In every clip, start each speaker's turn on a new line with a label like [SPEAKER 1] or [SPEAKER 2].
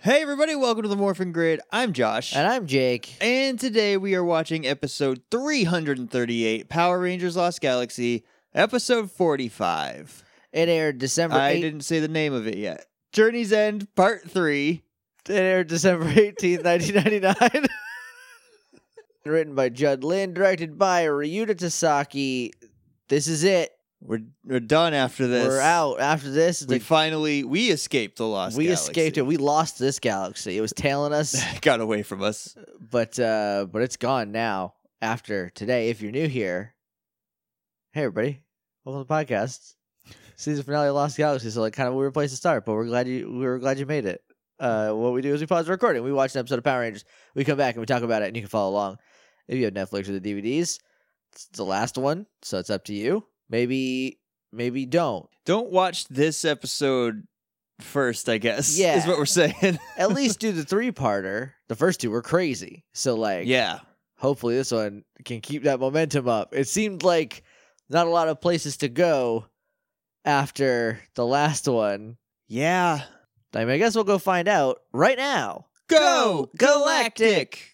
[SPEAKER 1] Hey everybody, welcome to the Morphin Grid. I'm Josh.
[SPEAKER 2] And I'm Jake.
[SPEAKER 1] And today we are watching episode 338, Power Rangers Lost Galaxy, episode 45.
[SPEAKER 2] It aired December 8th.
[SPEAKER 1] I didn't say the name of it yet. Journey's End, Part 3.
[SPEAKER 2] It aired December 18th, 1999. Written by Judd Lin, directed by Ryuta Tasaki. This is it.
[SPEAKER 1] We're done after this.
[SPEAKER 2] We're out. After this,
[SPEAKER 1] we escaped the Lost Galaxy.
[SPEAKER 2] We escaped it. We lost this galaxy. It was tailing us.
[SPEAKER 1] Got away from us.
[SPEAKER 2] But it's gone now. After today, if you're new here, hey everybody, welcome to the podcast. Season finale of Lost Galaxy. So kind of a weird place to start, but we were glad you made it. What we do is we pause the recording. We watch an episode of Power Rangers. We come back and we talk about it, and you can follow along. If you have Netflix or the DVDs, it's the last one, so it's up to you. Maybe don't.
[SPEAKER 1] Don't watch this episode first, I guess.
[SPEAKER 2] Yeah.
[SPEAKER 1] Is what we're saying.
[SPEAKER 2] At least do the 3-parter. The first two were crazy. So
[SPEAKER 1] yeah.
[SPEAKER 2] Hopefully this one can keep that momentum up. It seemed like not a lot of places to go after the last one.
[SPEAKER 1] Yeah.
[SPEAKER 2] I mean, I guess we'll go find out right now.
[SPEAKER 1] Go Galactic!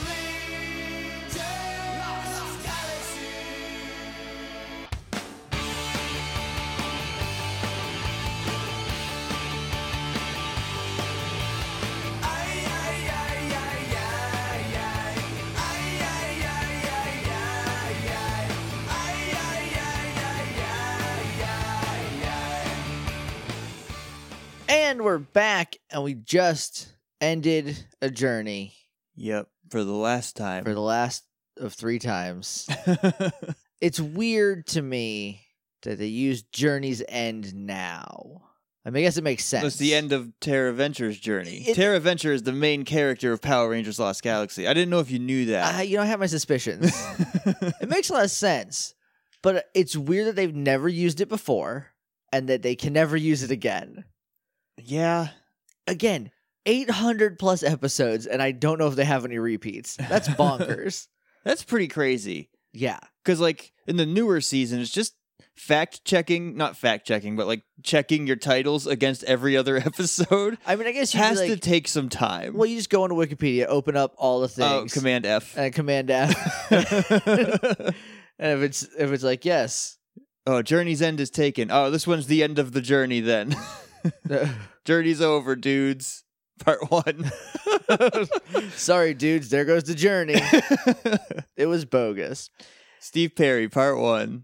[SPEAKER 2] And we're back, and we just ended a journey.
[SPEAKER 1] Yep, for the last time.
[SPEAKER 2] For the last of 3 times. It's weird to me that they use Journey's End now. I mean, I guess it makes sense.
[SPEAKER 1] It's the end of Terra Venture's journey.
[SPEAKER 2] It-
[SPEAKER 1] Terra Venture is the main character of Power Rangers Lost Galaxy. I didn't know if you knew that.
[SPEAKER 2] I have my suspicions. It makes a lot of sense, but it's weird that they've never used it before, and that they can never use it again.
[SPEAKER 1] Yeah.
[SPEAKER 2] Again, 800 plus episodes, and I don't know if they have any repeats. That's bonkers.
[SPEAKER 1] That's pretty crazy.
[SPEAKER 2] Yeah.
[SPEAKER 1] Because, in the newer season, it's just not fact checking, but, checking your titles against every other episode.
[SPEAKER 2] I mean, I guess you
[SPEAKER 1] has to take some time.
[SPEAKER 2] Well, you just go into Wikipedia, open up all the things.
[SPEAKER 1] Oh, Command F.
[SPEAKER 2] And Command F. And if it's like, yes.
[SPEAKER 1] Oh, Journey's End is taken. Oh, this one's the end of the journey then. Journey's over, dudes. Part 1.
[SPEAKER 2] Sorry, dudes. There goes the journey. It was bogus.
[SPEAKER 1] Steve Perry, Part 1.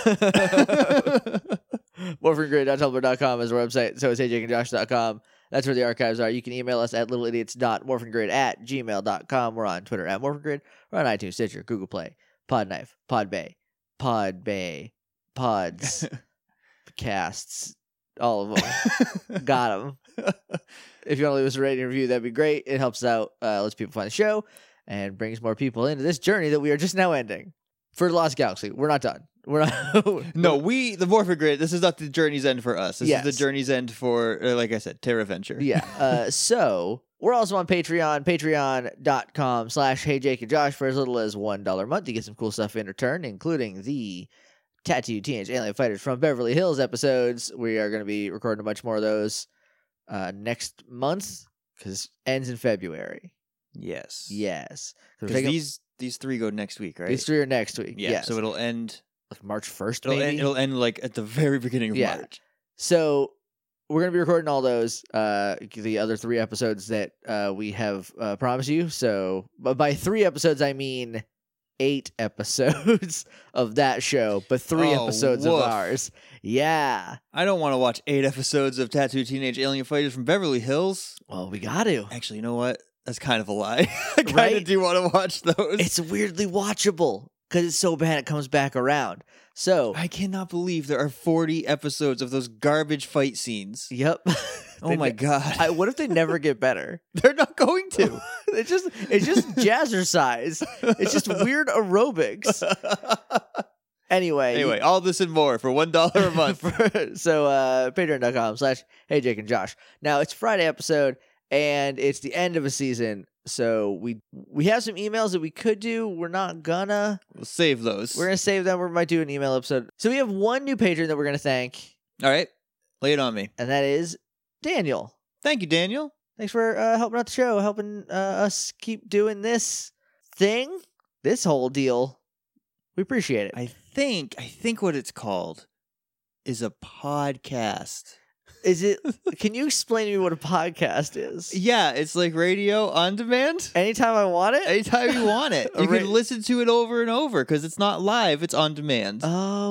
[SPEAKER 2] MorphinGrid.tumblr.com is our website. So is heyjakeandjosh.com. That's where the archives are. You can email us at littleidiots.morphingrid@gmail.com. We're on Twitter at MorphinGrid. We're on iTunes, Stitcher, Google Play, Podknife, Podbay, Pods, Casts. All of them. Got them. If you want to leave us a rating and review, that'd be great. It helps out, lets people find the show, and brings more people into this journey that we are just now ending. For Lost Galaxy, we're not done. We're not.
[SPEAKER 1] No, the Morphin Grid, this is not the Journey's End for us. This is the Journey's End for, like I said, Terra Venture.
[SPEAKER 2] Yeah. So, we're also on Patreon, patreon.com/HeyJakeAndJosh for as little as $1 a month. You get some cool stuff in return, including the Tattooed Teenage Alien Fighters from Beverly Hills episodes. We are going to be recording a bunch more of those next month, because it ends in February.
[SPEAKER 1] Yes.
[SPEAKER 2] Because
[SPEAKER 1] these 3 go next week, right?
[SPEAKER 2] These 3 are next week.
[SPEAKER 1] Yeah,
[SPEAKER 2] yes.
[SPEAKER 1] so it'll end...
[SPEAKER 2] March 1st, maybe?
[SPEAKER 1] It'll end at the very beginning of March.
[SPEAKER 2] So we're going to be recording all those, the other 3 episodes that we have promised you. So by 3 episodes, I mean 8 episodes of that show, but 3 episodes of ours. Yeah.
[SPEAKER 1] I don't want to watch 8 episodes of Tattooed Teenage Alien Fighters from Beverly Hills.
[SPEAKER 2] Well, we got to.
[SPEAKER 1] Actually, you know what? That's kind of a lie. I kind of do want to watch those.
[SPEAKER 2] It's weirdly watchable because it's so bad it comes back around. So
[SPEAKER 1] I cannot believe there are 40 episodes of those garbage fight scenes.
[SPEAKER 2] Yep.
[SPEAKER 1] Oh my God.
[SPEAKER 2] What if they never get better?
[SPEAKER 1] They're not going to.
[SPEAKER 2] It's just jazzercise. It's just weird aerobics. Anyway,
[SPEAKER 1] all this and more for $1 a month.
[SPEAKER 2] Patreon.com/HeyJakeAndJosh. Now, it's Friday episode, and it's the end of a season, so we have some emails that we could do. We're not gonna.
[SPEAKER 1] We'll save those.
[SPEAKER 2] We're gonna save them. We might do an email episode. So we have one new patron that we're gonna thank.
[SPEAKER 1] All right. Lay it on me.
[SPEAKER 2] And that is Daniel.
[SPEAKER 1] Thank you, Daniel.
[SPEAKER 2] Thanks for helping out the show, helping us keep doing this thing, this whole deal. We appreciate it.
[SPEAKER 1] I think what it's called is a podcast.
[SPEAKER 2] Is it? Can you explain to me what a podcast is?
[SPEAKER 1] Yeah, it's like radio on demand.
[SPEAKER 2] Anytime I want it?
[SPEAKER 1] Anytime you want it. You can listen to it over and over because it's not live, it's on demand.
[SPEAKER 2] Oh,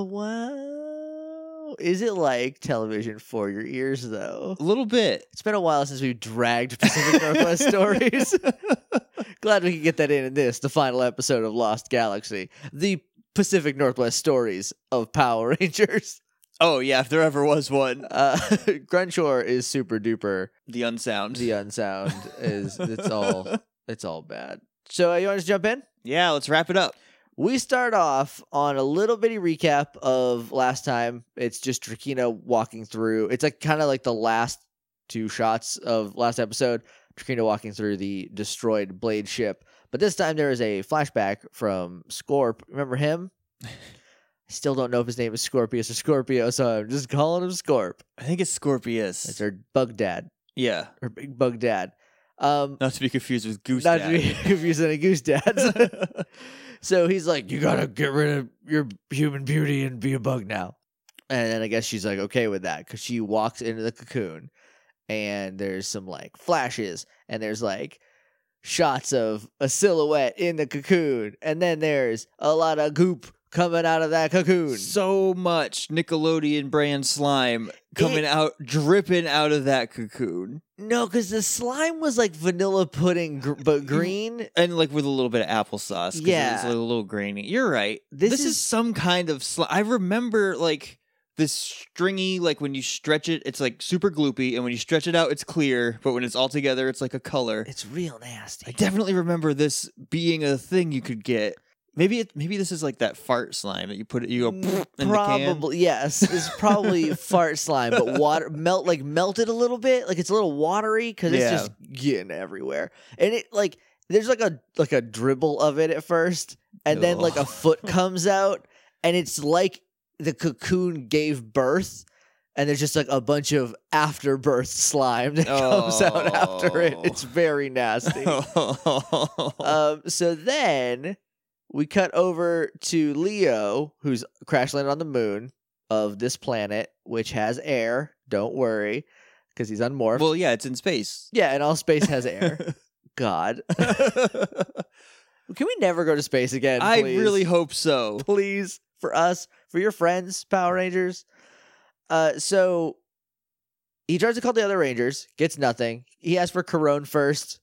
[SPEAKER 2] wow. Is it like television for your ears, though?
[SPEAKER 1] A little bit.
[SPEAKER 2] It's been a while since we've dragged Pacific Northwest stories. Glad we could get that in this, the final episode of Lost Galaxy. The Pacific Northwest stories of Power Rangers.
[SPEAKER 1] Oh, yeah, if there ever was one.
[SPEAKER 2] Grunshore is super duper.
[SPEAKER 1] The unsound.
[SPEAKER 2] The unsound is, it's all bad. So you want to jump in?
[SPEAKER 1] Yeah, let's wrap it up.
[SPEAKER 2] We start off on a little bitty recap of last time. It's just Trakina walking through. It's like kind of like the last two shots of last episode. Trakina walking through the destroyed Blade ship. But this time there is a flashback from Scorp. Remember him? I still don't know if his name is Scorpius or Scorpio, so I'm just calling him Scorp.
[SPEAKER 1] I think it's Scorpius.
[SPEAKER 2] It's our bug dad.
[SPEAKER 1] Yeah.
[SPEAKER 2] Or big bug dad.
[SPEAKER 1] Not to be confused with Goose
[SPEAKER 2] Not
[SPEAKER 1] Dad.
[SPEAKER 2] to be confused with any Goose dads. So he's like, you gotta get rid of your human beauty and be a bug now. And then I guess she's like okay with that because she walks into the cocoon and there's some like flashes and there's like shots of a silhouette in the cocoon. And then there's a lot of goop coming out of that cocoon.
[SPEAKER 1] So much Nickelodeon brand slime coming out, dripping out of that cocoon.
[SPEAKER 2] No, because the slime was like vanilla pudding, but green.
[SPEAKER 1] And like with a little bit of applesauce. 'Cause
[SPEAKER 2] Yeah.
[SPEAKER 1] It's like a little grainy. You're right.
[SPEAKER 2] This
[SPEAKER 1] is
[SPEAKER 2] is
[SPEAKER 1] some kind of slime. I remember like this stringy, like when you stretch it, it's like super gloopy. And when you stretch it out, it's clear. But when it's all together, it's like a color.
[SPEAKER 2] It's real nasty.
[SPEAKER 1] I definitely remember this being a thing you could get. Maybe this is like that fart slime that you put it, you go in the can.
[SPEAKER 2] Probably, yes. It's probably fart slime, but melted a little bit. Like it's a little watery because it's just getting everywhere. And it like there's like a dribble of it at first, and then like a foot comes out, and it's like the cocoon gave birth, and there's just like a bunch of afterbirth slime that comes out after it. It's very nasty. So then we cut over to Leo, who's crash landed on the moon of this planet, which has air. Don't worry, because he's unmorphed.
[SPEAKER 1] Well, yeah, it's in space.
[SPEAKER 2] Yeah, and all space has air. God. Can we never go to space again, please?
[SPEAKER 1] I really hope so.
[SPEAKER 2] Please, for us, for your friends, Power Rangers. So he tries to call the other Rangers, gets nothing. He asks for Corone first.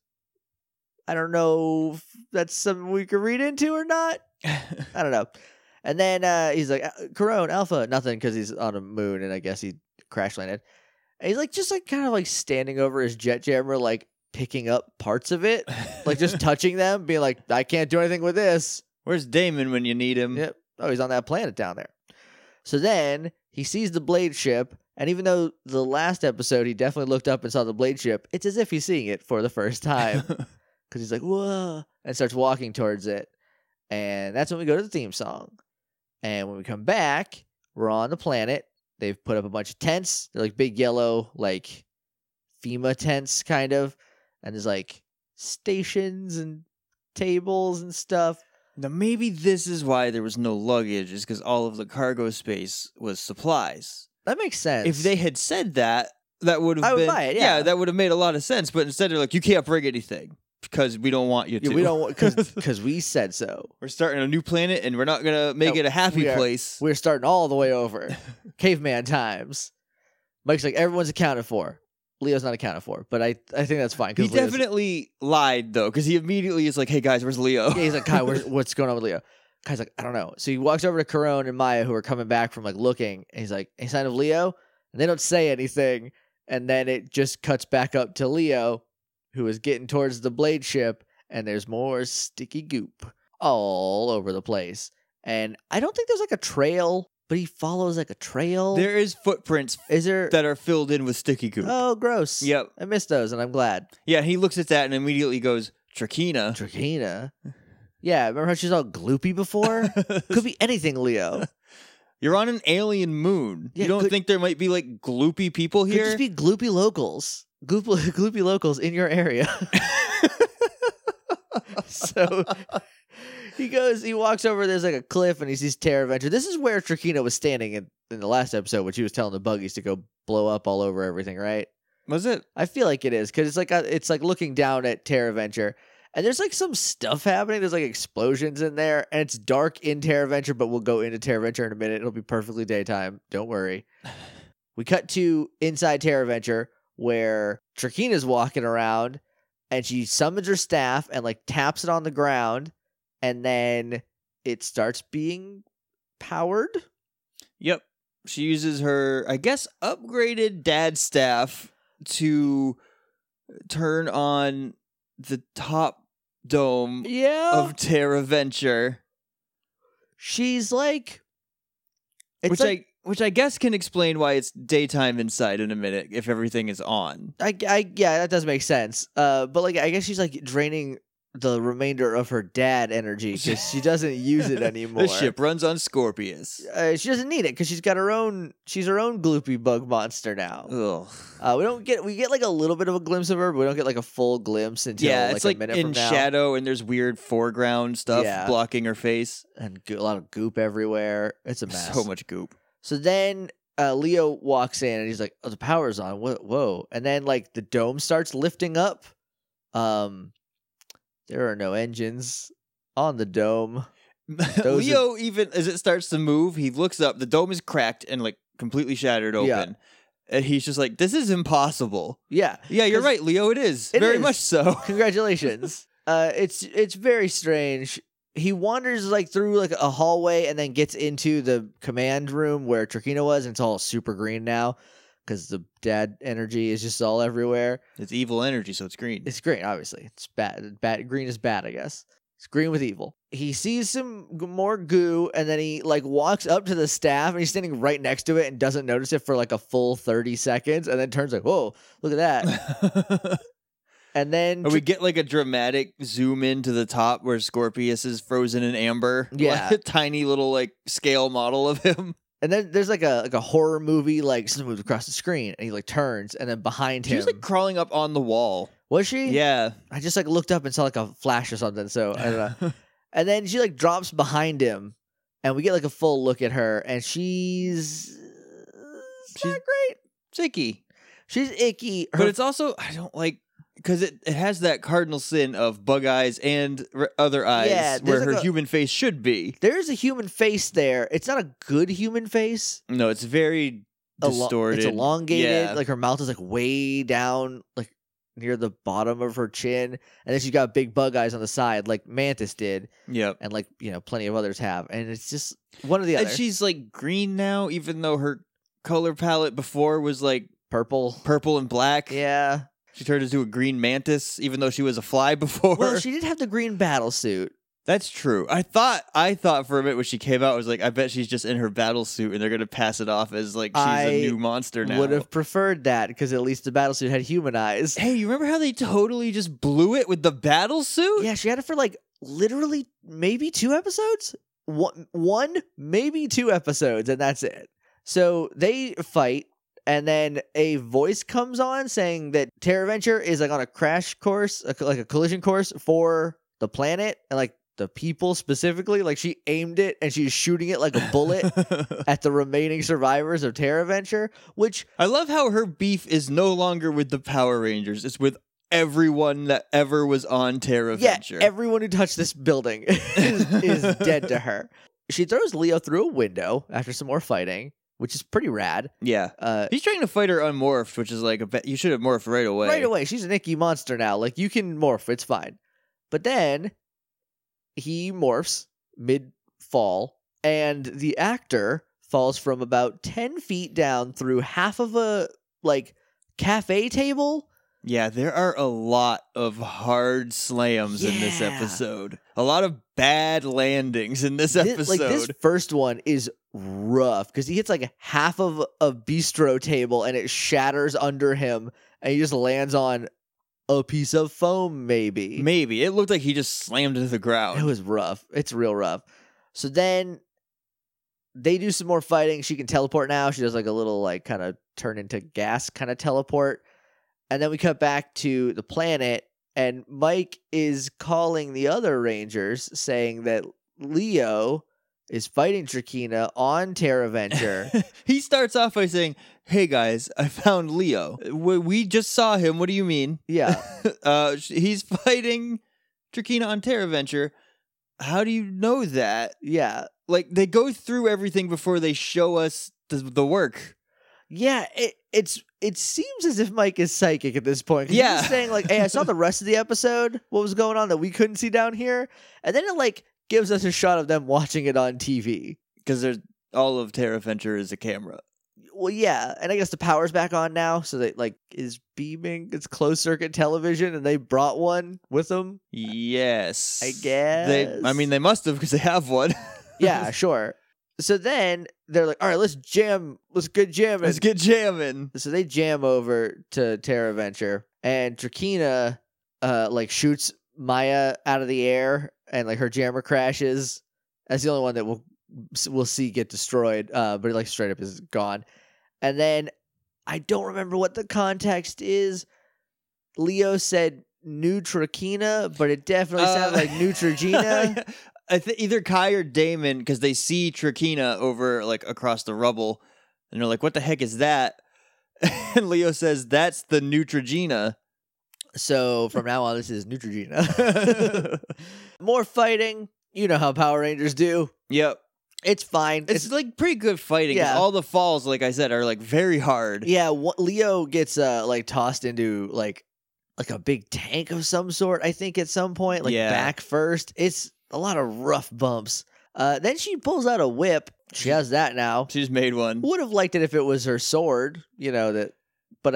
[SPEAKER 2] I don't know if that's something we could read into or not. I don't know. And then he's like, Corone, Alpha, nothing, because he's on a moon, and I guess he crash landed. And he's like, just like kind of like standing over his jet jammer, like picking up parts of it, like just touching them, being like, I can't do anything with this.
[SPEAKER 1] Where's Damon when you need him?
[SPEAKER 2] Yep. Oh, he's on that planet down there. So then he sees the Blade ship, and even though the last episode he definitely looked up and saw the Blade ship, it's as if he's seeing it for the first time. Because he's like, whoa, and starts walking towards it. And that's when we go to the theme song. And when we come back, we're on the planet. They've put up a bunch of tents. They're like big yellow, like FEMA tents, kind of. And there's like stations and tables and stuff.
[SPEAKER 1] Now, maybe this is why there was no luggage, is because all of the cargo space was supplies.
[SPEAKER 2] That makes sense.
[SPEAKER 1] If they had said that, that would have
[SPEAKER 2] I would
[SPEAKER 1] been...
[SPEAKER 2] buy it, yeah.
[SPEAKER 1] That would have made a lot of sense. But instead, they're like, you can't bring anything because we don't want you to.
[SPEAKER 2] Yeah, we don't because we said so.
[SPEAKER 1] We're starting a new planet, and we're not going to make it a happy place.
[SPEAKER 2] We're starting all the way over. Caveman times. Mike's like, everyone's accounted for. Leo's not accounted for, but I think that's fine.
[SPEAKER 1] He definitely lied, though, because he immediately is like, hey, guys, where's Leo?
[SPEAKER 2] Yeah, he's like, Kai, what's going on with Leo? Kai's like, I don't know. So he walks over to Corone and Maya, who are coming back from like looking, and he's like, any sign of Leo? And they don't say anything. And then it just cuts back up to Leo, who is getting towards the Blade ship, and there's more sticky goop all over the place. And I don't think there's like a trail, but he follows like a trail.
[SPEAKER 1] There is footprints
[SPEAKER 2] Is there?
[SPEAKER 1] that are filled in with sticky goop.
[SPEAKER 2] Oh, gross.
[SPEAKER 1] Yep.
[SPEAKER 2] I missed those, and I'm glad.
[SPEAKER 1] Yeah, he looks at that and immediately goes, Trakina.
[SPEAKER 2] Trakina. Yeah, remember how she's all gloopy before? Could be anything, Leo.
[SPEAKER 1] You're on an alien moon.
[SPEAKER 2] Yeah,
[SPEAKER 1] you don't think there might be like gloopy people
[SPEAKER 2] Could
[SPEAKER 1] here?
[SPEAKER 2] just be gloopy locals. gloopy locals in your area. So he walks over, there's like a cliff, and he sees Terra Venture. This is where Trakina was standing in the last episode when she was telling the buggies to go blow up all over everything, right?
[SPEAKER 1] Was it?
[SPEAKER 2] I feel like it is, because it's like looking down at Terra Venture, and there's like some stuff happening. There's like explosions in there, and it's dark in Terra Venture, but we'll go into Terra Venture in a minute. It'll be perfectly daytime. Don't worry. We cut to inside Terra Venture, where Trakina's walking around, and she summons her staff and like taps it on the ground, and then it starts being powered.
[SPEAKER 1] Yep. She uses her, I guess, upgraded dad staff to turn on the top dome of Terra Venture.
[SPEAKER 2] She's like,
[SPEAKER 1] which I guess can explain why it's daytime inside in a minute if everything is on.
[SPEAKER 2] Yeah, that does make sense. But like, I guess she's like draining the remainder of her dad energy because she doesn't use it anymore.
[SPEAKER 1] The ship runs on Scorpius.
[SPEAKER 2] She doesn't need it because she's got her own. She's her own gloopy bug monster now.
[SPEAKER 1] Ugh.
[SPEAKER 2] We get like a little bit of a glimpse of her, but we don't get like a full glimpse until
[SPEAKER 1] it's like
[SPEAKER 2] a minute
[SPEAKER 1] in
[SPEAKER 2] from now.
[SPEAKER 1] shadow, and there's weird foreground stuff blocking her face
[SPEAKER 2] and a lot of goop everywhere. It's a mess.
[SPEAKER 1] So much goop.
[SPEAKER 2] So then Leo walks in and he's like, "Oh, the power's on. Whoa!" And then like the dome starts lifting up. There are no engines on the dome.
[SPEAKER 1] Leo, even as it starts to move, he looks up. The dome is cracked and like completely shattered open.
[SPEAKER 2] Yeah.
[SPEAKER 1] And he's just like, this is impossible.
[SPEAKER 2] Yeah.
[SPEAKER 1] Yeah, you're right, Leo. It is. Very much so.
[SPEAKER 2] Congratulations. It's very strange. He wanders like through like a hallway and then gets into the command room where Trakina was, and it's all super green now because the dad energy is just all everywhere.
[SPEAKER 1] It's evil energy, so it's green.
[SPEAKER 2] It's green, obviously. It's bad. Green is bad, I guess. It's green with evil. He sees some more goo, and then he like walks up to the staff, and he's standing right next to it and doesn't notice it for like a full 30 seconds, and then turns like, "Whoa, look at that!" And then
[SPEAKER 1] we get like a dramatic zoom into the top where Scorpius is frozen in amber.
[SPEAKER 2] Yeah,
[SPEAKER 1] like a tiny little like scale model of him.
[SPEAKER 2] And then there's like a horror movie, like something moves across the screen, and he like turns, and then behind him,
[SPEAKER 1] she was like crawling up on the wall.
[SPEAKER 2] Was she?
[SPEAKER 1] Yeah.
[SPEAKER 2] I just like looked up and saw like a flash or something. So I don't know. And then she like drops behind him, and we get like a full look at her, and she's not great.
[SPEAKER 1] It's icky.
[SPEAKER 2] She's icky,
[SPEAKER 1] but it's also I don't like. Because it has that cardinal sin of bug eyes and other eyes where her human face should be.
[SPEAKER 2] There's a human face there. It's not a good human face.
[SPEAKER 1] No, it's very distorted.
[SPEAKER 2] It's elongated. Yeah. Like her mouth is like way down, like near the bottom of her chin. And then she's got big bug eyes on the side like Mantis did.
[SPEAKER 1] Yep.
[SPEAKER 2] And like, plenty of others have. And it's just one or the other.
[SPEAKER 1] And she's like green now, even though her color palette before was like
[SPEAKER 2] purple
[SPEAKER 1] and black.
[SPEAKER 2] Yeah.
[SPEAKER 1] She turned into a green mantis, even though she was a fly before.
[SPEAKER 2] Well, she did have the green battle suit.
[SPEAKER 1] That's true. I thought for a minute when she came out, I was like, I bet she's just in her battle suit and they're gonna pass it off as like she's a new monster now.
[SPEAKER 2] Would have preferred that because at least the battle suit had human eyes.
[SPEAKER 1] Hey, you remember how they totally just blew it with the battle suit?
[SPEAKER 2] Yeah, she had it for like literally maybe 2 episodes. One, maybe 2 episodes, and that's it. So they fight. And then a voice comes on saying that Terra Venture is like on a crash course, like a collision course for the planet and like the people specifically. Like she aimed it and she's shooting it like a bullet at the remaining survivors of Terra Venture, which
[SPEAKER 1] I love how her beef is no longer with the Power Rangers. It's with everyone that ever was on Terra Venture.
[SPEAKER 2] Yeah, everyone who touched this building is dead to her. She throws Leo through a window after some more fighting, which is pretty rad.
[SPEAKER 1] Yeah. He's trying to fight her unmorphed, which is like, you should have morphed right away.
[SPEAKER 2] Right away. She's an icky monster now. Like, you can morph. It's fine. But then he morphs mid-fall, and the actor falls from about 10 feet down through half of a, like, cafe table.
[SPEAKER 1] Yeah, there are a lot of hard slams in this episode. A lot of bad landings in this episode.
[SPEAKER 2] This first one is rough because he hits like half of a bistro table and it shatters under him and he just lands on a piece of foam, maybe.
[SPEAKER 1] Maybe. It looked like he just slammed into the ground.
[SPEAKER 2] It was rough. It's real rough. So then they do some more fighting. She can teleport now. She does like a little like kind of turn into gas kind of teleport. And then we cut back to the planet, and Mike is calling the other Rangers, saying that Leo is fighting Trakina on Terra Venture.
[SPEAKER 1] He starts off by saying, "Hey guys, I found Leo. We just saw him. What do you mean?"
[SPEAKER 2] Yeah.
[SPEAKER 1] He's fighting Trakina on Terra Venture. How do you know that?
[SPEAKER 2] Yeah.
[SPEAKER 1] Like, they go through everything before they show us the work.
[SPEAKER 2] Yeah, it seems as if Mike is psychic at this point. 'Cause
[SPEAKER 1] Yeah.
[SPEAKER 2] he's saying like, "Hey, I saw the rest of the episode. What was going on that we couldn't see down here?" And then it like gives us a shot of them watching it on TV.
[SPEAKER 1] Because there's all of Terra Venture is a camera.
[SPEAKER 2] Well, yeah, and I guess the power's back on now, so they like is beaming. It's closed circuit television, and they brought one with them.
[SPEAKER 1] Yes.
[SPEAKER 2] I guess.
[SPEAKER 1] They must have because they have one.
[SPEAKER 2] Yeah, sure. So then they're like, "All right, let's jam. Let's get jamming.
[SPEAKER 1] Let's get jamming."
[SPEAKER 2] So they jam over to Terra Venture, and Trakina like shoots Maya out of the air, and like her jammer crashes. That's the only one that we'll see get destroyed. But it like straight up is gone. And then I don't remember what the context is. Leo said Neutrakina, but it definitely sounded like Neutrogena.
[SPEAKER 1] I think either Kai or Damon, because they see Trakina over like across the rubble, and they're like, "What the heck is that?" And Leo says, "That's the Neutrogena."
[SPEAKER 2] So from now on, this is Neutrogena. More fighting. You know how Power Rangers do.
[SPEAKER 1] Yep.
[SPEAKER 2] It's fine.
[SPEAKER 1] It's like pretty good fighting. 'Cause
[SPEAKER 2] Yeah.
[SPEAKER 1] all the falls, like I said, are like very hard.
[SPEAKER 2] Yeah, Leo gets like tossed into like a big tank of some sort, I think, at some point. Like
[SPEAKER 1] Yeah.
[SPEAKER 2] back first. It's a lot of rough bumps. Then she pulls out a whip. She has that now.
[SPEAKER 1] She just made one.
[SPEAKER 2] Would have liked it if it was her sword, but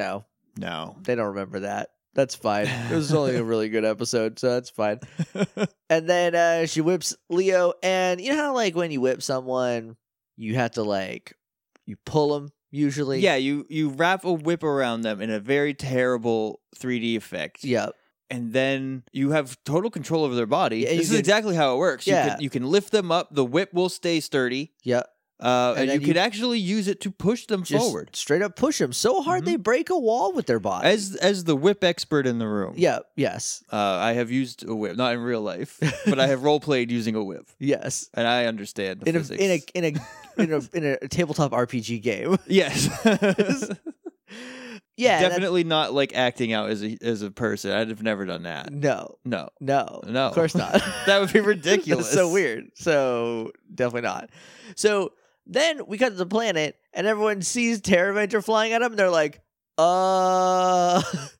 [SPEAKER 1] No.
[SPEAKER 2] they don't remember that. That's fine. It was only a really good episode, so that's fine. And then she whips Leo, and you know how like when you whip someone, you have to like you pull them usually.
[SPEAKER 1] Yeah, you wrap a whip around them in a very terrible 3D effect.
[SPEAKER 2] Yep.
[SPEAKER 1] And then you have total control over their body.
[SPEAKER 2] Yeah, you
[SPEAKER 1] This is
[SPEAKER 2] can-
[SPEAKER 1] exactly how it works.
[SPEAKER 2] Yeah.
[SPEAKER 1] You can lift them up. The whip will stay sturdy.
[SPEAKER 2] Yep.
[SPEAKER 1] And
[SPEAKER 2] then
[SPEAKER 1] you could actually use it to push them
[SPEAKER 2] Just
[SPEAKER 1] forward.
[SPEAKER 2] straight up push them so hard they break a wall with their body.
[SPEAKER 1] As the whip expert in the room.
[SPEAKER 2] Yeah. Yes.
[SPEAKER 1] I have used a whip, not in real life, but I have role played using a whip,
[SPEAKER 2] Yes.
[SPEAKER 1] and I understand the physics.
[SPEAKER 2] In a tabletop RPG game.
[SPEAKER 1] Yes.
[SPEAKER 2] Yeah.
[SPEAKER 1] Definitely not like acting out as a person. I'd have never done that.
[SPEAKER 2] No.
[SPEAKER 1] No.
[SPEAKER 2] No.
[SPEAKER 1] No.
[SPEAKER 2] Of course not.
[SPEAKER 1] That would be ridiculous.
[SPEAKER 2] That's so weird. So definitely not. So then we cut to the planet, and everyone sees Terra Venture flying at them, and they're like, and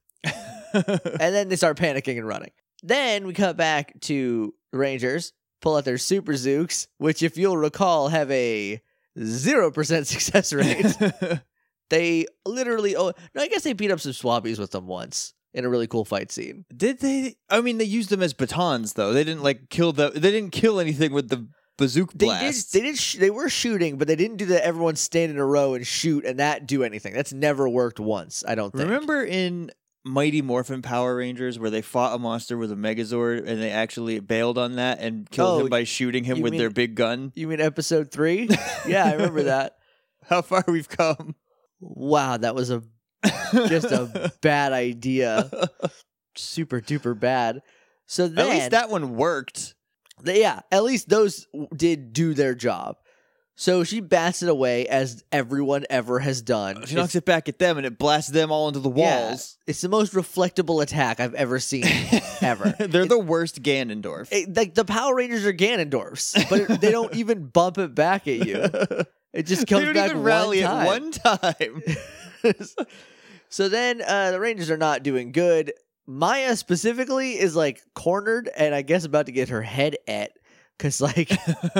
[SPEAKER 2] then they start panicking and running. Then we cut back to the Rangers, pull out their Super Zooks, which, if you'll recall, have a 0% success rate. They literally, I guess they beat up some Swabbies with them once in a really cool fight scene.
[SPEAKER 1] Did they? I mean, they used them as batons, though. They didn't like kill They didn't kill anything with the bazooka blast.
[SPEAKER 2] They were shooting, but they didn't do that. Everyone stand in a row and shoot and that do anything. That's never worked once, I don't think.
[SPEAKER 1] Remember in Mighty Morphin Power Rangers where they fought a monster with a Megazord and they actually bailed on that and killed him by shooting him with their big gun?
[SPEAKER 2] You mean episode 3? Yeah, I remember that.
[SPEAKER 1] How far we've come.
[SPEAKER 2] Wow, that was just a bad idea. Super duper bad. So then,
[SPEAKER 1] At least that one worked.
[SPEAKER 2] At least those did do their job. So she bats it away as everyone ever has done.
[SPEAKER 1] She knocks it back at them and it blasts them all into the walls.
[SPEAKER 2] It's the most reflectable attack I've ever seen, ever.
[SPEAKER 1] They're the worst Ganondorf.
[SPEAKER 2] Like the Power Rangers are Ganondorfs, but they don't even bump it back at you. It just comes
[SPEAKER 1] they don't
[SPEAKER 2] back
[SPEAKER 1] even rally
[SPEAKER 2] one time.
[SPEAKER 1] at one time.
[SPEAKER 2] So then the Rangers are not doing good. Maya specifically is like cornered and I guess about to get her head et. Because like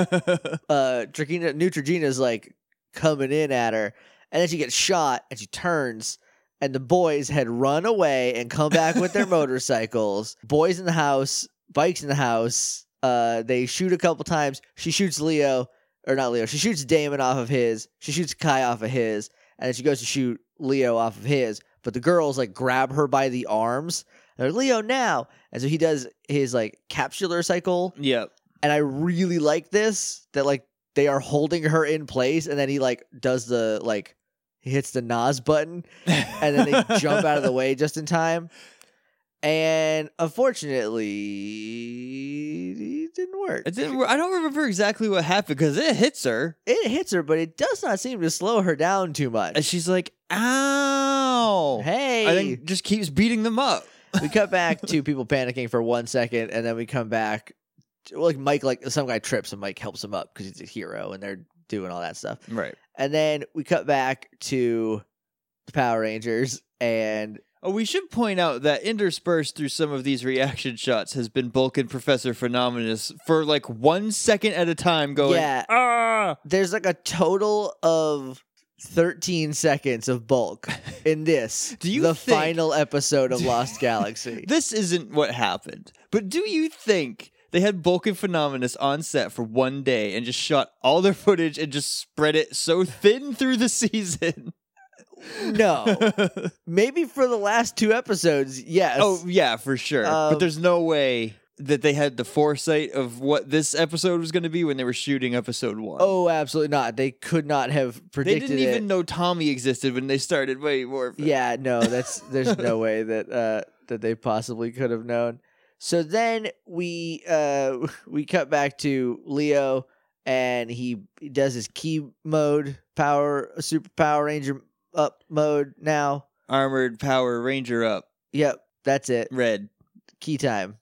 [SPEAKER 2] Neutrogena is like coming in at her. And then she gets shot and she turns. And the boys had run away and come back with their motorcycles. Boys in the house, bikes in the house. They shoot a couple times. She shoots Leo. Or not Leo. She shoots Damon off of his. She shoots Kai off of his. And then she goes to shoot Leo off of his. But the girls like grab her by the arms. They're like, Leo now. And so he does his like capsular cycle.
[SPEAKER 1] Yep.
[SPEAKER 2] And I really like this. That like they are holding her in place. And then he like does the like he hits the Nas button, and then they jump out of the way just in time. And unfortunately, it didn't work.
[SPEAKER 1] It didn't work. I don't remember exactly what happened because it hits her.
[SPEAKER 2] It hits her, but it does not seem to slow her down too much.
[SPEAKER 1] And she's like, ow.
[SPEAKER 2] Hey.
[SPEAKER 1] And then just keeps beating them up.
[SPEAKER 2] We cut back to people panicking for 1 second, and then we come back. Like Mike, like some guy trips and Mike helps him up because he's a hero and they're doing all that stuff.
[SPEAKER 1] Right.
[SPEAKER 2] And then we cut back to the Power Rangers, and
[SPEAKER 1] Oh, we should point out that interspersed through some of these reaction shots has been Bulk and Professor Phenomenus for like 1 second at a time going,
[SPEAKER 2] yeah,
[SPEAKER 1] ah!
[SPEAKER 2] there's like a total of 13 seconds of Bulk in this,
[SPEAKER 1] Do you
[SPEAKER 2] the
[SPEAKER 1] think-
[SPEAKER 2] final episode of Lost Galaxy.
[SPEAKER 1] This isn't what happened. But do you think they had Bulk and Phenomenus on set for 1 day and just shot all their footage and just spread it so thin through the season?
[SPEAKER 2] No. Maybe for the last 2 episodes, yes.
[SPEAKER 1] Oh, yeah, for sure. But there's no way that they had the foresight of what this episode was going to be when they were shooting episode 1.
[SPEAKER 2] Oh, absolutely not. They could not have
[SPEAKER 1] They
[SPEAKER 2] predicted
[SPEAKER 1] didn't
[SPEAKER 2] it.
[SPEAKER 1] even know Tommy existed when they started Mighty Morphin.
[SPEAKER 2] Yeah, no, there's no way that that they possibly could have known. So then we cut back to Leo, and he does his key mode Super Power Ranger up mode now.
[SPEAKER 1] Armored Power Ranger up.
[SPEAKER 2] Yep, that's it.
[SPEAKER 1] Red.
[SPEAKER 2] Key time.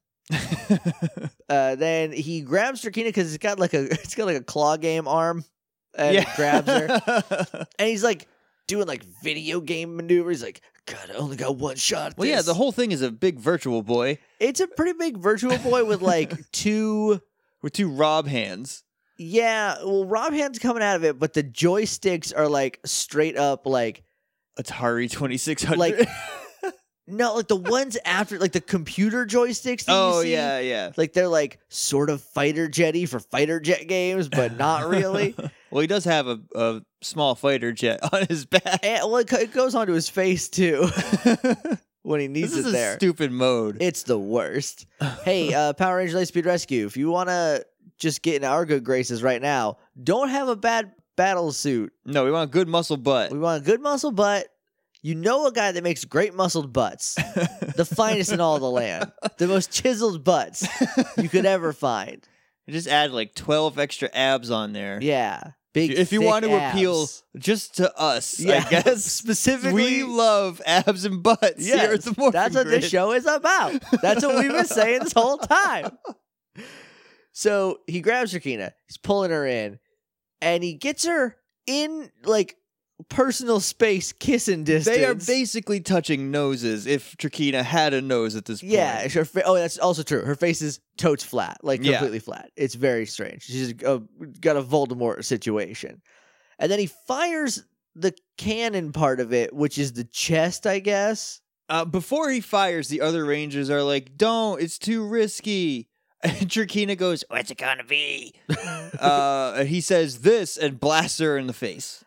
[SPEAKER 2] Then he grabs Trakina because it's got like a claw game arm, and it grabs her, and he's like doing like video game maneuvers. He's like, God, I only got 1 shot. At
[SPEAKER 1] Well, yeah,
[SPEAKER 2] this."
[SPEAKER 1] the whole thing is a big virtual boy
[SPEAKER 2] It's a pretty big virtual boy with like 2.
[SPEAKER 1] with 2 Rob hands.
[SPEAKER 2] Yeah, well, Rob hands coming out of it, but the joysticks are like straight up like
[SPEAKER 1] Atari 2600.
[SPEAKER 2] Like- no, like the ones after like the computer joysticks. That
[SPEAKER 1] oh,
[SPEAKER 2] you see,
[SPEAKER 1] yeah, yeah.
[SPEAKER 2] like they're like sort of fighter jetty for fighter jet games, but not really.
[SPEAKER 1] Well, he does have a small fighter jet on his back.
[SPEAKER 2] And, well, it goes onto his face too when he needs
[SPEAKER 1] This is
[SPEAKER 2] it there.
[SPEAKER 1] a stupid mode.
[SPEAKER 2] It's the worst. Hey, Power Ranger Lightspeed Rescue, if you want to just get in our good graces right now, don't have a bad battle suit.
[SPEAKER 1] No, we want a good muscle butt.
[SPEAKER 2] We want a good muscle butt. You know a guy that makes great muscled butts. The finest in all the land. The most chiseled butts you could ever find.
[SPEAKER 1] Just add like 12 extra abs on there.
[SPEAKER 2] Yeah. Big,
[SPEAKER 1] If you
[SPEAKER 2] thick
[SPEAKER 1] want to
[SPEAKER 2] abs.
[SPEAKER 1] appeal just to us,
[SPEAKER 2] Yeah,
[SPEAKER 1] I guess.
[SPEAKER 2] specifically.
[SPEAKER 1] We love abs and butts here at
[SPEAKER 2] Yes,
[SPEAKER 1] the Morphin
[SPEAKER 2] that's what
[SPEAKER 1] Grid.
[SPEAKER 2] this show is about. That's what we've been saying this whole time. So he grabs Trakina, he's pulling her in, and he gets her in like personal space kissing distance.
[SPEAKER 1] They are basically touching noses if Trakina had a nose at this point.
[SPEAKER 2] Yeah, that's also true. Her face is totes flat, like
[SPEAKER 1] Yeah.
[SPEAKER 2] completely flat. It's very strange. She's got a Voldemort situation. And then he fires the cannon part of it, which is the chest, I guess.
[SPEAKER 1] Before he fires, the other Rangers are like, don't, it's too risky. And Trakina goes, what's it gonna be? He says this and blasts her in the face.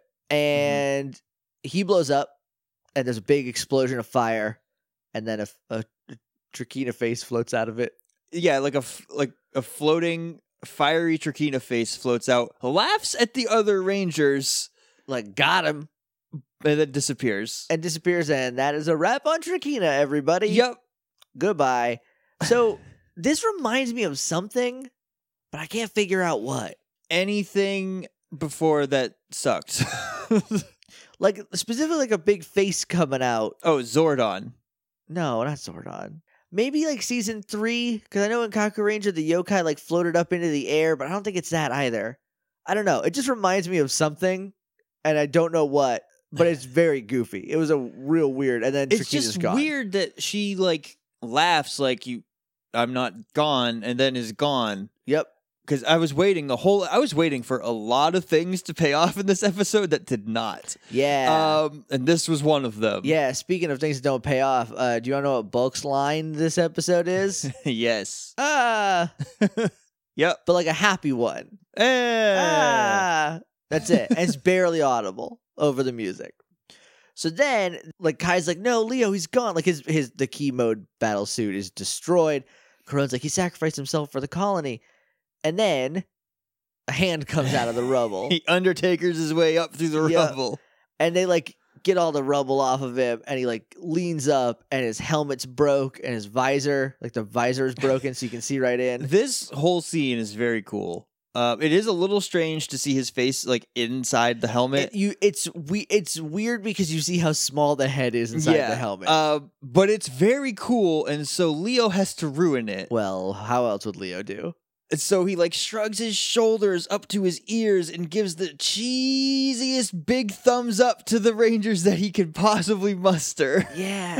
[SPEAKER 2] And he blows up, and there's a big explosion of fire, and then a Trakina face floats out of it.
[SPEAKER 1] Yeah, like a floating fiery Trakina face floats out, laughs at the other Rangers,
[SPEAKER 2] Like, got him,
[SPEAKER 1] and then disappears.
[SPEAKER 2] and disappears, and that is a wrap on Trakina, everybody.
[SPEAKER 1] Yep.
[SPEAKER 2] Goodbye. So, this reminds me of something, but I can't figure out what.
[SPEAKER 1] Anything before that sucked.
[SPEAKER 2] Like, specifically like a big face coming out.
[SPEAKER 1] Oh, Zordon.
[SPEAKER 2] No, not Zordon. Maybe like season 3, because I know in Kaku Ranger the yokai like floated up into the air, but I don't think it's that either. I don't know. It just reminds me of something, and I don't know what, but it's very goofy. It was a real weird, and then
[SPEAKER 1] It's
[SPEAKER 2] Trakina's
[SPEAKER 1] just
[SPEAKER 2] gone.
[SPEAKER 1] weird that she like laughs like I'm not gone, and then is gone.
[SPEAKER 2] Yep.
[SPEAKER 1] Because I was waiting for a lot of things to pay off in this episode that did not.
[SPEAKER 2] Yeah.
[SPEAKER 1] And this was one of them.
[SPEAKER 2] Yeah, speaking of things that don't pay off, do you want to know what Bulk's line this episode is?
[SPEAKER 1] Yes.
[SPEAKER 2] But like a happy one. That's it. And it's barely audible over the music. So then, like, Kai's like, no, Leo, he's gone. Like, the key mode battle suit is destroyed. Karon's like, he sacrificed himself for the colony. And then a hand comes out of the rubble.
[SPEAKER 1] He Undertakers his way up through the
[SPEAKER 2] Yeah.
[SPEAKER 1] rubble.
[SPEAKER 2] And they like get all the rubble off of him, and he like leans up, and his helmet's broke, and his visor, like the visor is broken, so you can see right in.
[SPEAKER 1] This whole scene is very cool. It is a little strange to see his face like inside the helmet.
[SPEAKER 2] It's weird because you see how small the head is inside the helmet.
[SPEAKER 1] But it's very cool, and so Leo has to ruin it.
[SPEAKER 2] Well, how else would Leo do?
[SPEAKER 1] So he like shrugs his shoulders up to his ears and gives the cheesiest big thumbs up to the Rangers that he could possibly muster.
[SPEAKER 2] Yeah,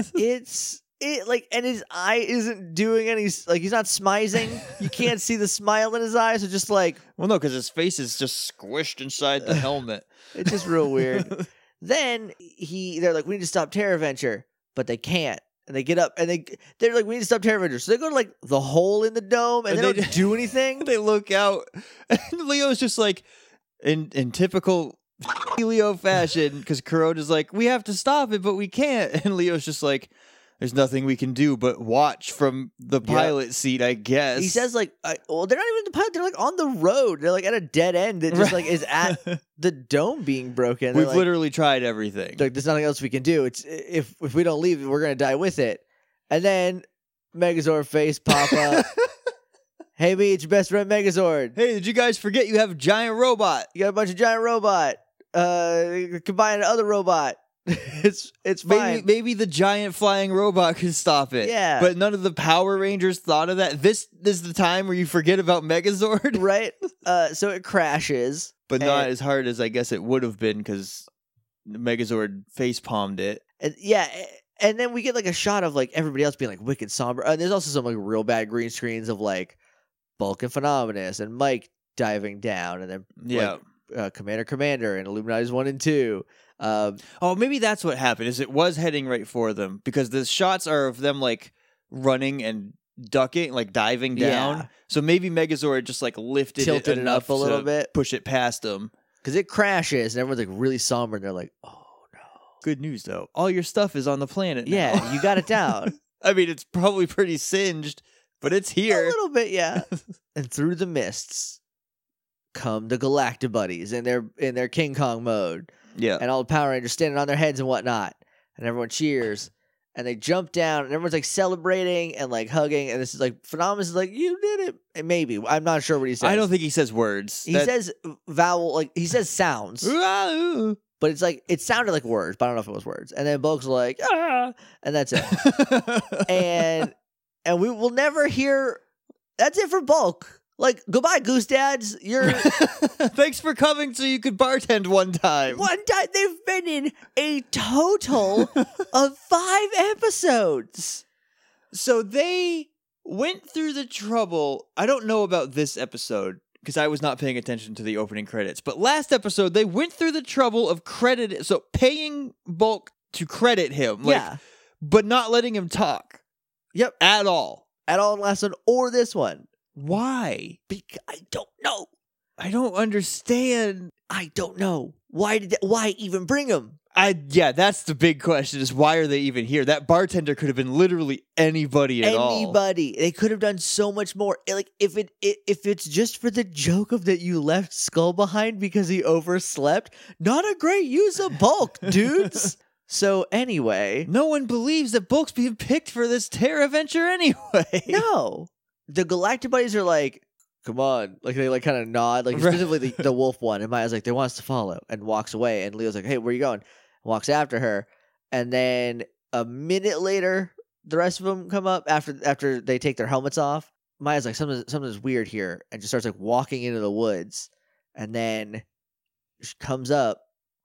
[SPEAKER 2] and his eye isn't doing any, like he's not smizing. You can't see the smile in his eyes. So just like,
[SPEAKER 1] well, no, because his face is just squished inside the helmet.
[SPEAKER 2] It's just real weird. Then they're like, we need to stop Terra Venture, but they can't. And they get up and they're like, we need to stop Terra Venture. So they go to like the hole in the dome and they don't do anything.
[SPEAKER 1] They look out and Leo's just like in typical Leo fashion, because Kuroda's like, we have to stop it, but we can't. And Leo's just like, there's nothing we can do but watch from the pilot seat, I guess.
[SPEAKER 2] He says like, well, they're not even the pilot. They're like on the road. They're like at a dead end that just like is at the dome being broken.
[SPEAKER 1] We've literally tried everything.
[SPEAKER 2] Like, there's nothing else we can do. It's if we don't leave, we're gonna die with it. And then Megazord face pop up. Hey, me, it's your best friend Megazord.
[SPEAKER 1] Hey, did you guys forget you have a giant robot?
[SPEAKER 2] You got a bunch of giant robot. Combine another robot. It's fine.
[SPEAKER 1] Maybe the giant flying robot could stop it.
[SPEAKER 2] Yeah.
[SPEAKER 1] But none of the Power Rangers thought of that. This is the time where you forget about Megazord.
[SPEAKER 2] Right? So it crashes.
[SPEAKER 1] But not as hard as I guess it would have been, because Megazord face-palmed it.
[SPEAKER 2] And then we get like a shot of like everybody else being like wicked somber. And there's also some like real bad green screens of like Bulk and Phenomenus and Mike diving down, and then Commander and Illuminati's 1 and 2.
[SPEAKER 1] Maybe that's what happened. Is it was heading right for them, because the shots are of them like running and ducking, like diving down.
[SPEAKER 2] Yeah.
[SPEAKER 1] So maybe Megazord just like tilted it up
[SPEAKER 2] a little bit,
[SPEAKER 1] push it past them,
[SPEAKER 2] because it crashes and everyone's like really somber and they're like, oh no.
[SPEAKER 1] Good news though, all your stuff is on the planet now.
[SPEAKER 2] Yeah, you got it down.
[SPEAKER 1] I mean, it's probably pretty singed, but it's here.
[SPEAKER 2] A little bit, yeah. And through the mists come the Galactibuddies in their King Kong mode.
[SPEAKER 1] Yeah.
[SPEAKER 2] And all the Power Rangers standing on their heads and whatnot. And everyone cheers. And they jump down and everyone's like celebrating and like hugging. And this is like, Phenomenus is like, you did it. And maybe. I'm not sure what he says.
[SPEAKER 1] I don't think he says words.
[SPEAKER 2] He says vowel, like he says sounds. But it's like, it sounded like words, but I don't know if it was words. And then Bulk's like, ah, and that's it. and we will never hear, that's it for Bulk. Like, goodbye, Goose Dads. You're
[SPEAKER 1] Thanks for coming so you could bartend one time.
[SPEAKER 2] One time. They've been in a total of 5 episodes.
[SPEAKER 1] So they went through the trouble. I don't know about this episode, because I was not paying attention to the opening credits. But last episode, they went through the trouble of paying Bulk to credit him. But not letting him talk.
[SPEAKER 2] Yep.
[SPEAKER 1] At all.
[SPEAKER 2] At all in last one or this one.
[SPEAKER 1] Why?
[SPEAKER 2] Because I don't know.
[SPEAKER 1] I don't understand.
[SPEAKER 2] I don't know. Why even bring him?
[SPEAKER 1] That's the big question, is why are they even here? That bartender could have been literally anybody at all.
[SPEAKER 2] Anybody. They could have done so much more. Like, if it's just for the joke of that you left Skull behind because he overslept, not a great use of Bulk, dudes. So anyway,
[SPEAKER 1] no one believes that Bulk's being picked for this Terra Venture anyway.
[SPEAKER 2] No. The Galactibuddies are like, come on. Like, they like kind of nod. Like, specifically the wolf one. And Maya's like, they want us to follow. And walks away. And Leo's like, hey, where you going? Walks after her. And then a minute later, the rest of them come up after they take their helmets off. Maya's like, something's weird here. And just starts like walking into the woods. And then she comes up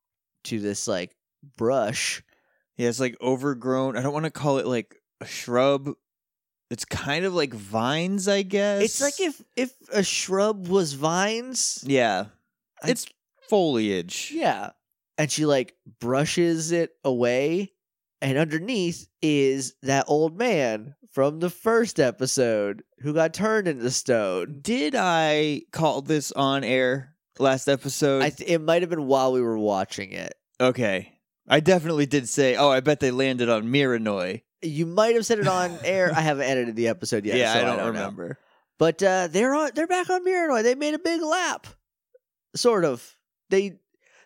[SPEAKER 2] to this like brush.
[SPEAKER 1] Yeah, it's like overgrown. I don't want to call it like a shrub. It's kind of like vines, I guess.
[SPEAKER 2] It's like if a shrub was vines.
[SPEAKER 1] Yeah. It's foliage.
[SPEAKER 2] Yeah. And she like brushes it away. And underneath is that old man from the first episode who got turned into stone.
[SPEAKER 1] Did I call this on air last episode?
[SPEAKER 2] It might have been while we were watching it.
[SPEAKER 1] Okay. I definitely did say, I bet they landed on Miranoi.
[SPEAKER 2] You might have said it on air. I haven't edited the episode yet.
[SPEAKER 1] Yeah,
[SPEAKER 2] so
[SPEAKER 1] I don't remember.
[SPEAKER 2] Know. But they're back on Miranoi. They made a big lap. Sort of.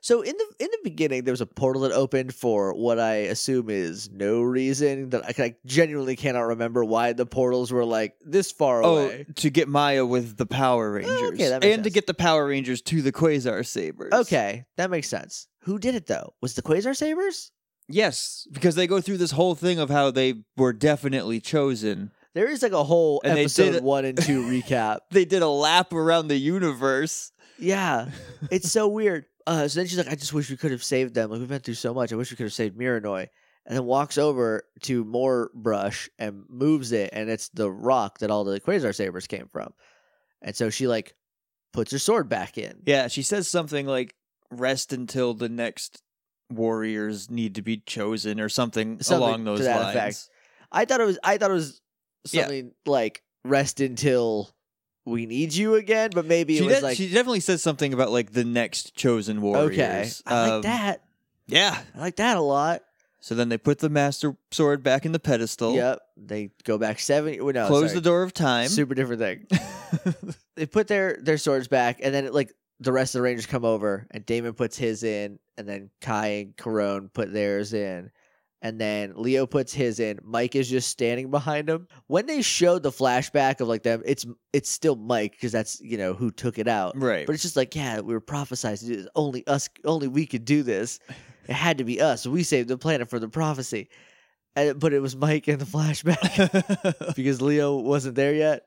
[SPEAKER 2] So in the beginning, there was a portal that opened for what I assume is no reason that I genuinely cannot remember why the portals were like this far away.
[SPEAKER 1] Oh, to get Maya with the Power Rangers.
[SPEAKER 2] okay, that makes
[SPEAKER 1] and to
[SPEAKER 2] sense.
[SPEAKER 1] get the Power Rangers to the Quasar Sabers.
[SPEAKER 2] Okay, that makes sense. Who did it though? Was the Quasar Sabers?
[SPEAKER 1] Yes, because they go through this whole thing of how they were definitely chosen.
[SPEAKER 2] There is like a whole
[SPEAKER 1] And they
[SPEAKER 2] episode
[SPEAKER 1] did-
[SPEAKER 2] 1 and 2 recap.
[SPEAKER 1] They did a lap around the universe.
[SPEAKER 2] Yeah, it's so weird. So then she's like, I just wish we could have saved them. Like, we've been through so much. I wish we could have saved Miranoi. And then walks over to more brush and moves it. And it's the rock that all the Quasar Sabers came from. And so she, like, puts her sword back in.
[SPEAKER 1] Yeah, she says something like, rest until the next warriors need to be chosen or something along those
[SPEAKER 2] to that
[SPEAKER 1] lines.
[SPEAKER 2] effect. I thought it was something like, rest until we need you again. But maybe it was like,
[SPEAKER 1] she definitely says something about like the next chosen warriors.
[SPEAKER 2] okay, I like that.
[SPEAKER 1] Yeah.
[SPEAKER 2] I like that a lot.
[SPEAKER 1] So then they put the Master Sword back in the pedestal.
[SPEAKER 2] Yep. They go back 70. Well, no,
[SPEAKER 1] Close
[SPEAKER 2] sorry.
[SPEAKER 1] the door of time.
[SPEAKER 2] Super different thing. They put their swords back, and then like the rest of the Rangers come over, and Damon puts his in, and then Kai and Corone put theirs in, and then Leo puts his in. Mike is just standing behind him. When they showed the flashback of like them, it's still Mike because that's who took it out.
[SPEAKER 1] Right.
[SPEAKER 2] But it's just like, yeah, we were prophesized to do this. Only us, only we could do this. It had to be us. We saved the planet for the prophecy. But it was Mike in the flashback because Leo wasn't there yet.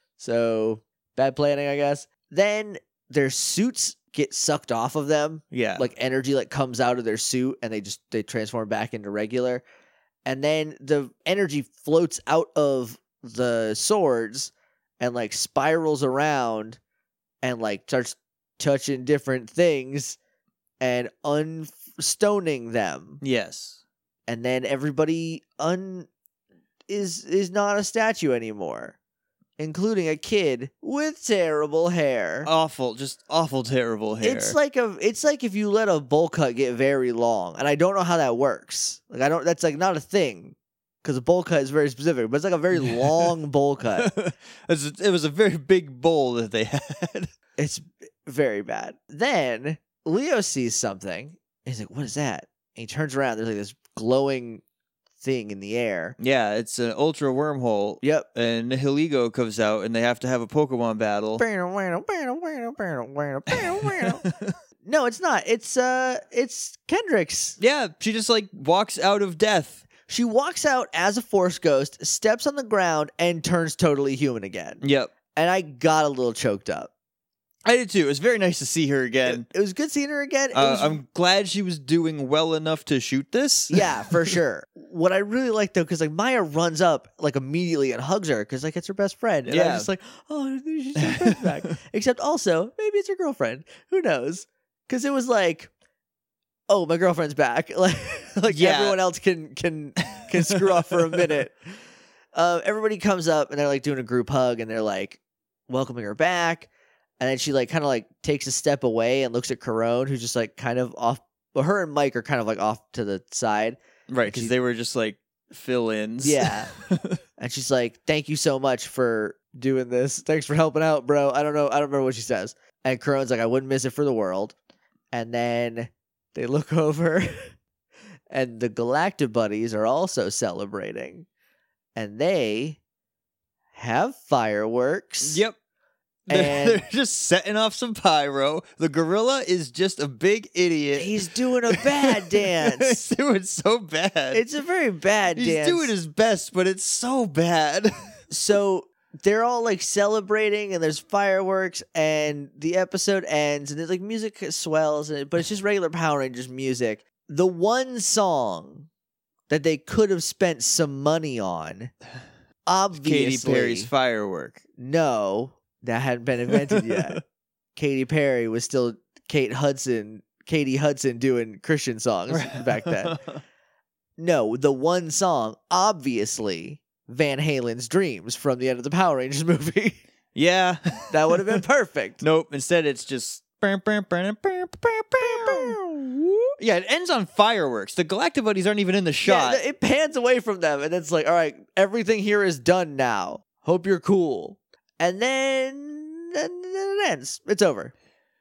[SPEAKER 2] So bad planning, I guess. Then their suits get sucked off of them.
[SPEAKER 1] Yeah.
[SPEAKER 2] Like energy like comes out of their suit and they transform back into regular. And then the energy floats out of the swords and like spirals around and like starts touching different things and unstoning them.
[SPEAKER 1] Yes.
[SPEAKER 2] And then everybody is not a statue anymore, including a kid with terrible hair.
[SPEAKER 1] Awful, just awful, terrible hair.
[SPEAKER 2] It's like if you let a bowl cut get very long, and I don't know how that works. Like that's like not a thing because a bowl cut is very specific, but it's like a very long bowl cut.
[SPEAKER 1] It was a very big bowl that they had.
[SPEAKER 2] It's very bad. Then Leo sees something. He's like, "What is that?" And he turns around. There's like this glowing thing in the air.
[SPEAKER 1] Yeah, it's an ultra wormhole.
[SPEAKER 2] Yep.
[SPEAKER 1] And Nihiligo comes out, and they have to have a Pokemon battle.
[SPEAKER 2] No, it's not. It's Kendrick's.
[SPEAKER 1] Yeah, she just like walks out of death.
[SPEAKER 2] She walks out as a Force Ghost, steps on the ground, and turns totally human again.
[SPEAKER 1] Yep.
[SPEAKER 2] And I got a little choked up.
[SPEAKER 1] I did too. It was very nice to see her again.
[SPEAKER 2] It was good seeing her again. It was,
[SPEAKER 1] I'm glad she was doing well enough to shoot this.
[SPEAKER 2] yeah, for sure. What I really like though, because like Maya runs up like immediately and hugs her because like it's her best friend. And I
[SPEAKER 1] Yeah.
[SPEAKER 2] was just like, oh, she's her friend back. Except also maybe it's her girlfriend. Who knows? Because it was like, oh, my girlfriend's back. like
[SPEAKER 1] Yeah.
[SPEAKER 2] everyone else can screw off for a minute. Everybody comes up and they're like doing a group hug and they're like welcoming her back. And then she like kind of like takes a step away and looks at Corone, who's just like kind of off. Well, her and Mike are kind of like off to the side.
[SPEAKER 1] Right, because they were just like fill-ins.
[SPEAKER 2] Yeah. And she's like, "Thank you so much for doing this. Thanks for helping out, bro." I don't know. I don't remember what she says. And Corone's like, "I wouldn't miss it for the world." And then they look over, and the Galactic Buddies are also celebrating, and they have fireworks.
[SPEAKER 1] Yep.
[SPEAKER 2] And-
[SPEAKER 1] They're just setting off some pyro. The gorilla is just a big idiot.
[SPEAKER 2] He's doing a bad dance.
[SPEAKER 1] He's doing so bad.
[SPEAKER 2] It's a very bad
[SPEAKER 1] He's
[SPEAKER 2] dance.
[SPEAKER 1] doing his best, but it's so bad.
[SPEAKER 2] So they're all like celebrating, and there's fireworks, and the episode ends, and there's like music swells, but it's just regular Power Rangers music. The one song that they could have spent some money on, obviously,
[SPEAKER 1] Katy Perry's Firework.
[SPEAKER 2] no, that hadn't been invented yet. Katy Perry was still Katie Hudson doing Christian songs back then. No, the one song, obviously, Van Halen's Dreams from the end of the Power Rangers movie.
[SPEAKER 1] Yeah.
[SPEAKER 2] That would have been perfect.
[SPEAKER 1] Nope. Instead, it's just. Yeah, it ends on fireworks. The Galactic Buddies aren't even in the shot.
[SPEAKER 2] Yeah, it pans away from them, and it's like, all right, everything here is done now. Hope you're cool. And then it ends. It's over.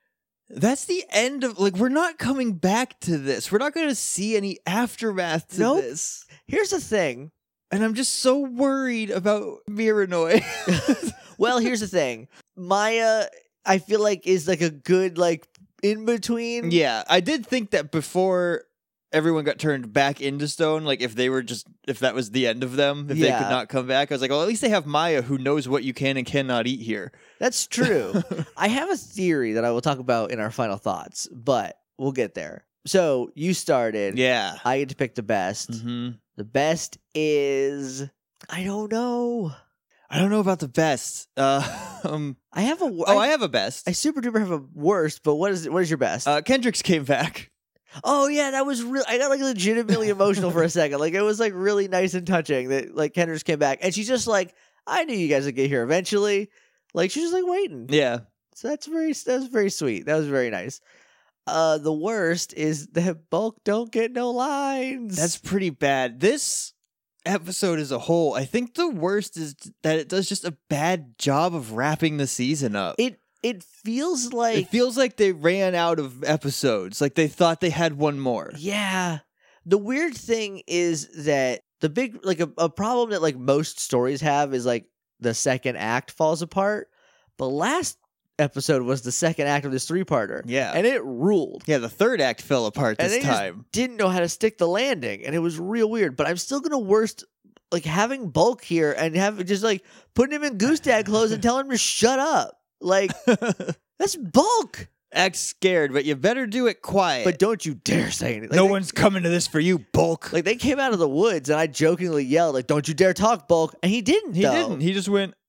[SPEAKER 1] That's the end of, like, we're not coming back to this. We're not going to see any aftermath to
[SPEAKER 2] Nope.
[SPEAKER 1] this.
[SPEAKER 2] Here's the thing.
[SPEAKER 1] And I'm just so worried about Miranoi.
[SPEAKER 2] Well, here's the thing. Maya, I feel like, is like a good, like, in between.
[SPEAKER 1] Yeah, I did think that before everyone got turned back into stone, like if that was the end of them, if they
[SPEAKER 2] Yeah.
[SPEAKER 1] could not come back, I was like, well, at least they have Maya who knows what you can and cannot eat here.
[SPEAKER 2] That's true. I have a theory that I will talk about in our final thoughts, but we'll get there. So you started.
[SPEAKER 1] Yeah.
[SPEAKER 2] I get to pick the best.
[SPEAKER 1] Mm-hmm.
[SPEAKER 2] The best is, I don't know.
[SPEAKER 1] I don't know about the best.
[SPEAKER 2] I have a.
[SPEAKER 1] I have a best.
[SPEAKER 2] I super duper have a worst, but what is your best?
[SPEAKER 1] Kendricks came back.
[SPEAKER 2] Oh yeah, that was real. I got like legitimately emotional for a second. Like it was like really nice and touching that like Kendricks came back, and she's just like, I knew you guys would get here eventually. Like she's just like waiting.
[SPEAKER 1] Yeah.
[SPEAKER 2] So that was very sweet. That was very nice. The worst is that Bulk don't get no lines.
[SPEAKER 1] That's pretty bad. This episode as a whole, I think the worst is that it does just a bad job of wrapping the season up.
[SPEAKER 2] It feels like
[SPEAKER 1] It feels like they ran out of episodes. Like they thought they had one more.
[SPEAKER 2] yeah. The weird thing is that the big like a problem that like most stories have is like the second act falls apart. But last episode was the second act of this 3-parter.
[SPEAKER 1] Yeah.
[SPEAKER 2] And it ruled.
[SPEAKER 1] Yeah, the third act fell apart
[SPEAKER 2] And
[SPEAKER 1] this
[SPEAKER 2] they just
[SPEAKER 1] time.
[SPEAKER 2] didn't know how to stick the landing, and it was real weird. But I'm still gonna worst like having Bulk here and have just like putting him in Goose Dad clothes and telling him to shut up. Like that's Bulk.
[SPEAKER 1] Act scared, but you better do it quiet.
[SPEAKER 2] But don't you dare say anything.
[SPEAKER 1] no
[SPEAKER 2] Like,
[SPEAKER 1] one's coming to this for you, Bulk.
[SPEAKER 2] like they came out of the woods, and I jokingly yelled, "Like, don't you dare talk, Bulk!" And he didn't.
[SPEAKER 1] He
[SPEAKER 2] though.
[SPEAKER 1] didn't. He just went.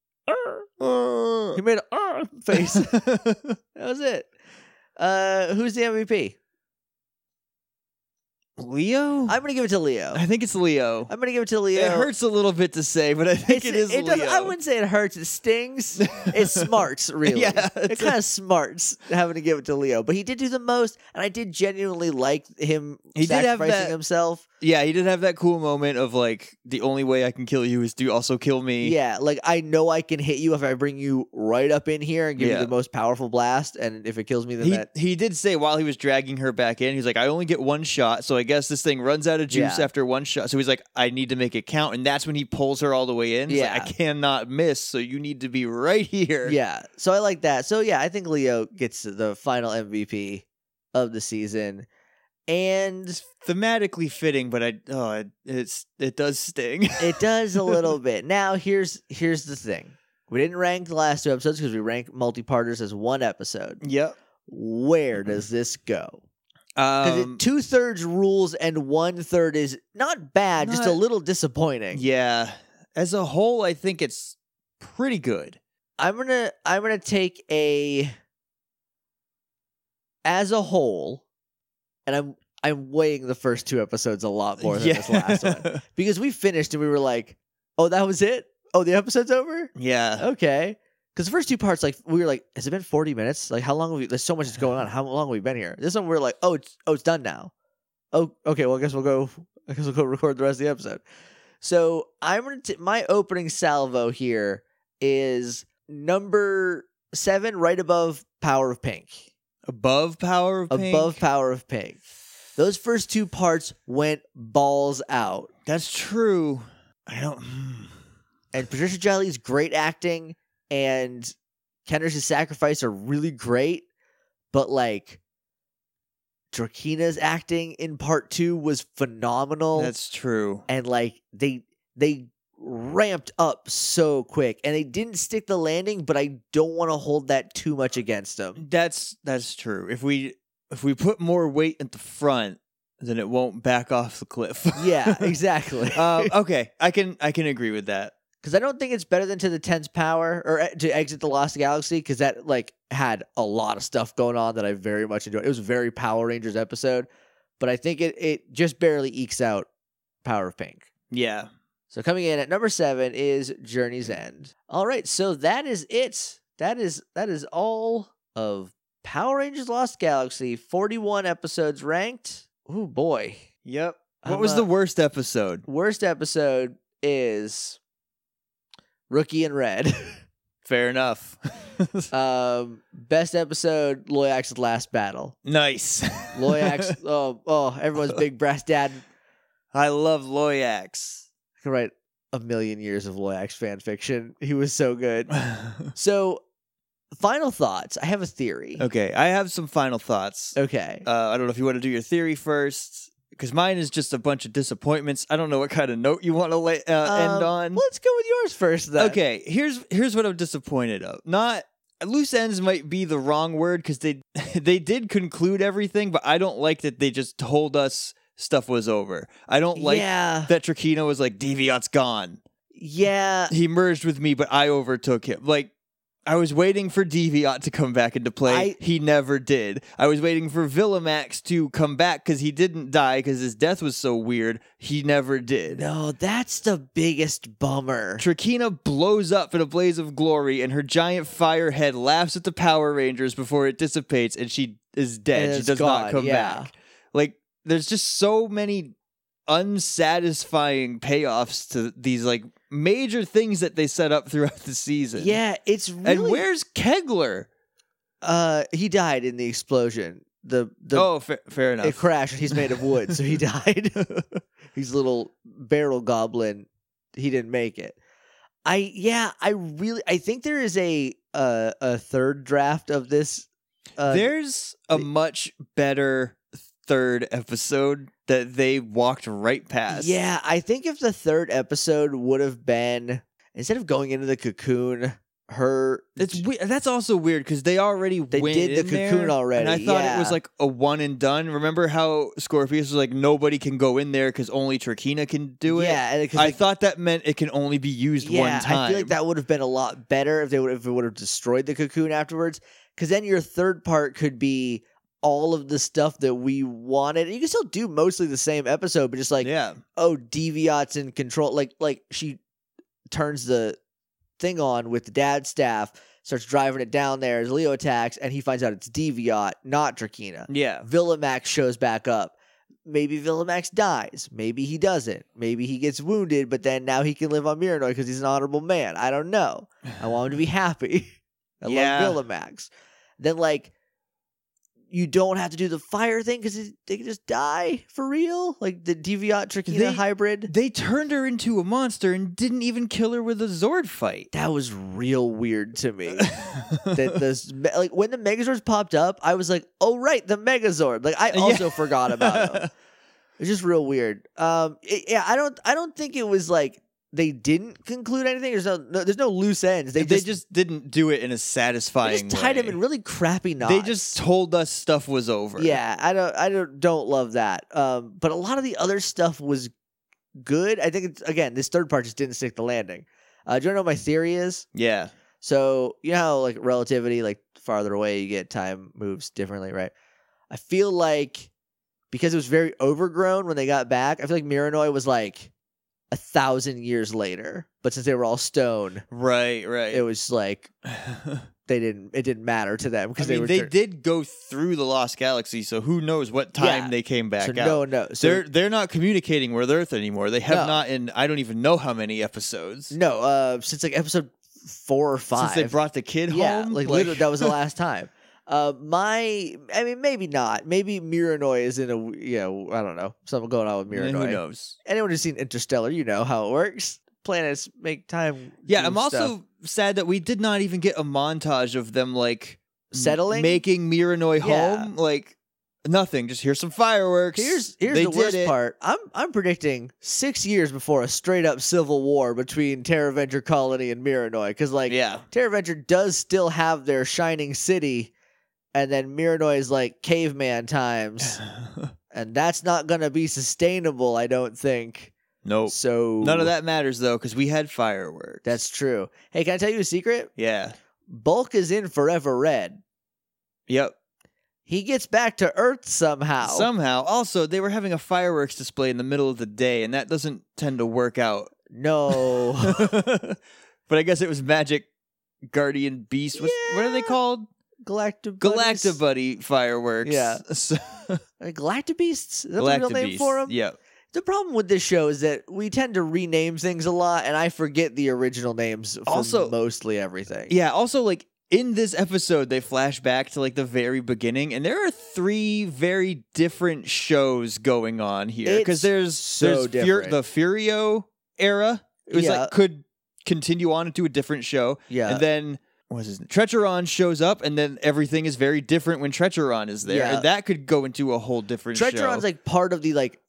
[SPEAKER 2] He made a face. That was it. Who's the MVP?
[SPEAKER 1] Leo?
[SPEAKER 2] I'm gonna give it to Leo.
[SPEAKER 1] I think it's Leo.
[SPEAKER 2] I'm gonna give it to Leo.
[SPEAKER 1] It hurts a little bit to say, but I think it is Leo.
[SPEAKER 2] I wouldn't say it hurts. It stings. It smarts, really.
[SPEAKER 1] Yeah,
[SPEAKER 2] it
[SPEAKER 1] it's
[SPEAKER 2] kind of smarts having to give it to Leo. But he did do the most, and I did genuinely like him
[SPEAKER 1] He did have
[SPEAKER 2] sacrificing
[SPEAKER 1] that-
[SPEAKER 2] himself.
[SPEAKER 1] Yeah, he did have that cool moment of like, the only way I can kill you is to also kill me.
[SPEAKER 2] Yeah, like I know I can hit you if I bring you right up in here and give you
[SPEAKER 1] Yeah.
[SPEAKER 2] the most powerful blast, and if it kills me, then that.
[SPEAKER 1] He did say while he was dragging her back in, he's like, I only get one shot, so I guess this thing runs out of juice
[SPEAKER 2] Yeah.
[SPEAKER 1] after one shot. So he's like, I need to make it count, and that's when he pulls her all the way in. He's like,
[SPEAKER 2] Yeah.
[SPEAKER 1] I cannot miss, so you need to be right here.
[SPEAKER 2] Yeah, so I like that. So yeah, I think Leo gets the final MVP of the season, and
[SPEAKER 1] Thematically fitting, but it does sting.
[SPEAKER 2] it does a little bit. Now here's the thing: we didn't rank the last 2 episodes because we rank multi-parters as 1 episode.
[SPEAKER 1] Yep.
[SPEAKER 2] Where does this go? Because 2/3 rules and 1/3 is not bad, just a
[SPEAKER 1] Not-
[SPEAKER 2] little disappointing.
[SPEAKER 1] yeah, as a whole, I think it's pretty good.
[SPEAKER 2] I'm gonna take a as a whole, and I'm weighing the first 2 episodes a lot more than this last one because we finished and we were like, oh, that was it. Oh, the episode's over.
[SPEAKER 1] Yeah.
[SPEAKER 2] Okay. Because the first 2 parts, like we were like, has it been 40 minutes? Like how long have we? There's so much that's going on. How long have we been here? This one we're like, oh, it's done now. Oh, okay. Well, I guess we'll go record the rest of the episode. So I'm gonna my opening salvo here is number 7, right above Power of Pink.
[SPEAKER 1] Above Power of Pink?
[SPEAKER 2] Above Power of Pink. Those first 2 parts went balls out.
[SPEAKER 1] That's true. I don't.
[SPEAKER 2] And Patricia Jolly's great acting and Kendrick's sacrifice are really great. But like Drakina's acting in part 2 was phenomenal.
[SPEAKER 1] That's true.
[SPEAKER 2] And like they ramped up so quick and they didn't stick the landing, but I don't want to hold that too much against them.
[SPEAKER 1] That's true. If we put more weight at the front, then it won't back off the cliff.
[SPEAKER 2] Yeah, exactly.
[SPEAKER 1] Okay, I can agree with that.
[SPEAKER 2] Because I don't think it's better than To the 10th Power or To Exit the Lost Galaxy, because that like had a lot of stuff going on that I very much enjoyed. It was a very Power Rangers episode, but I think it just barely ekes out Power of Pink.
[SPEAKER 1] Yeah.
[SPEAKER 2] So coming in at number 7 is Journey's End. All right, so that is it. That is all of Power Rangers Lost Galaxy. 41 episodes ranked. Oh boy.
[SPEAKER 1] Yep. What was the worst episode?
[SPEAKER 2] Worst episode is Rookie in Red.
[SPEAKER 1] Fair enough.
[SPEAKER 2] Best episode, Loyak's last battle.
[SPEAKER 1] Nice.
[SPEAKER 2] Loyak's, everyone's big brass dad.
[SPEAKER 1] I love Loyax.
[SPEAKER 2] I could write a million years of Loyak's fan fiction. He was so good. So, final thoughts. I have a theory.
[SPEAKER 1] Okay, I have some final thoughts.
[SPEAKER 2] Okay.
[SPEAKER 1] I don't know if you want to do your theory first, because mine is just a bunch of disappointments. I don't know what kind of note you want to end on.
[SPEAKER 2] Let's go with yours first, then.
[SPEAKER 1] Okay, here's what I'm disappointed of. Not loose ends might be the wrong word because they did conclude everything, but I don't like that they just told us stuff was over. I don't like that Trakina was like, Deviat's gone.
[SPEAKER 2] Yeah.
[SPEAKER 1] He merged with me, but I overtook him. Like, I was waiting for Deviat to come back into play. He never did. I was waiting for Villamax to come back because he didn't die because his death was so weird. He never did.
[SPEAKER 2] No, that's the biggest bummer.
[SPEAKER 1] Trakina blows up in a blaze of glory and her giant fire head laughs at the Power Rangers before it dissipates and she is dead. She does not come back. Like, there's just so many unsatisfying payoffs to these like major things that they set up throughout the season.
[SPEAKER 2] Yeah, it's really...
[SPEAKER 1] And where's Kegler?
[SPEAKER 2] He died in the explosion.
[SPEAKER 1] Fair enough.
[SPEAKER 2] It crashed. He's made of wood, so he died. He's a little barrel goblin. He didn't make it. I think there is a third draft of this.
[SPEAKER 1] There's a much better third episode that they walked right past.
[SPEAKER 2] Yeah, I think if the third episode would have been, instead of going into the cocoon,
[SPEAKER 1] that's also weird because they went
[SPEAKER 2] did the cocoon
[SPEAKER 1] there,
[SPEAKER 2] already,
[SPEAKER 1] and I thought it was like a one and done. Remember how Scorpius was like, nobody can go in there because only Trakina can do it?
[SPEAKER 2] Yeah,
[SPEAKER 1] I thought that meant it can only be used one time.
[SPEAKER 2] I feel like that would have been a lot better if it would have destroyed the cocoon afterwards, because then your third part could be all of the stuff that we wanted. You can still do mostly the same episode, but just like, Deviat's in control. Like she turns the thing on with the dad's staff, starts driving it down there as Leo attacks, and he finds out it's Deviat, not Trakina.
[SPEAKER 1] Yeah.
[SPEAKER 2] Villamax shows back up. Maybe Villamax dies. Maybe he doesn't. Maybe he gets wounded, but then now he can live on Miranoi because he's an honorable man. I don't know. I want him to be happy. I love Villamax. Then, like, you don't have to do the fire thing because they can just die for real. Like the Deviat Trakina hybrid.
[SPEAKER 1] They turned her into a monster and didn't even kill her with a Zord fight.
[SPEAKER 2] That was real weird to me. Like when the Megazords popped up, I was like, "Oh right, the Megazord." Like I also forgot about them. It's just real weird. I don't think it was like they didn't conclude anything. There's no loose ends. They
[SPEAKER 1] just didn't do it in a satisfying way.
[SPEAKER 2] They just tied him in really crappy knots.
[SPEAKER 1] They just told us stuff was over.
[SPEAKER 2] Yeah, I don't love that. But a lot of the other stuff was good. I think this third part just didn't stick the landing. Do you want to know what my theory is?
[SPEAKER 1] Yeah.
[SPEAKER 2] So you know how like relativity, like farther away you get, time moves differently, right? I feel like because it was very overgrown when they got back, I feel like Miranoi was like 1,000 years later, but since they were all stone,
[SPEAKER 1] right,
[SPEAKER 2] it was like it didn't matter to them because
[SPEAKER 1] they did go through the Lost Galaxy, so who knows what time they came back out.
[SPEAKER 2] No one knows. So
[SPEAKER 1] they're not communicating with Earth anymore. They have not in I don't even know how many episodes.
[SPEAKER 2] No, since like episode 4 or 5.
[SPEAKER 1] Since they brought the kid home?
[SPEAKER 2] Yeah, like literally that was the last time. Maybe not. Maybe Miranoi is in I don't know, something going on with Miranoi.
[SPEAKER 1] Who knows?
[SPEAKER 2] Anyone who's seen Interstellar, you know how it works. Planets make time.
[SPEAKER 1] Yeah, I'm also sad that we did not even get a montage of them like
[SPEAKER 2] settling,
[SPEAKER 1] making Miranoi home. Like nothing. Just here's some fireworks.
[SPEAKER 2] Here's the worst part. I'm predicting 6 years before a straight up civil war between Terra Venture Colony and Miranoi, because Terra Venture does still have their shining city. And then Miranoi is like caveman times. And that's not going to be sustainable, I don't think.
[SPEAKER 1] Nope.
[SPEAKER 2] So
[SPEAKER 1] none of that matters, though, because we had fireworks.
[SPEAKER 2] That's true. Hey, can I tell you a secret?
[SPEAKER 1] Yeah.
[SPEAKER 2] Bulk is in Forever Red.
[SPEAKER 1] Yep.
[SPEAKER 2] He gets back to Earth somehow.
[SPEAKER 1] Also, they were having a fireworks display in the middle of the day, and that doesn't tend to work out.
[SPEAKER 2] No.
[SPEAKER 1] But I guess it was Magic Guardian Beast. What are they called? Galactabuddy fireworks.
[SPEAKER 2] Yeah. Galactabeasts? Is that the real name for them?
[SPEAKER 1] Yeah.
[SPEAKER 2] The problem with this show is that we tend to rename things a lot, and I forget the original names for mostly everything.
[SPEAKER 1] Yeah, also, like, in this episode, they flash back to like the very beginning, and there are 3 very different shows going on here. Because there's
[SPEAKER 2] different.
[SPEAKER 1] the Furio era. It was like could continue on into a different show.
[SPEAKER 2] Yeah.
[SPEAKER 1] And then what's his name? Treacheron shows up, and then everything is very different when Treacheron is there.
[SPEAKER 2] Yeah.
[SPEAKER 1] And that could go into a whole different show.
[SPEAKER 2] Treacheron's like part of the like